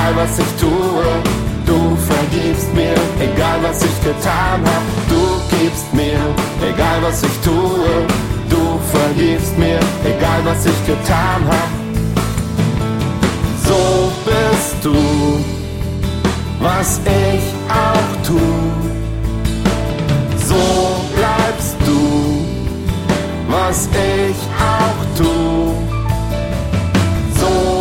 egal was ich tue. Du vergibst mir, egal was ich getan hab. Du gibst mir, egal was ich tue. Du vergibst mir, egal was ich getan hab. So bist du, was ich auch tu. So bleibst du, was ich auch tu. So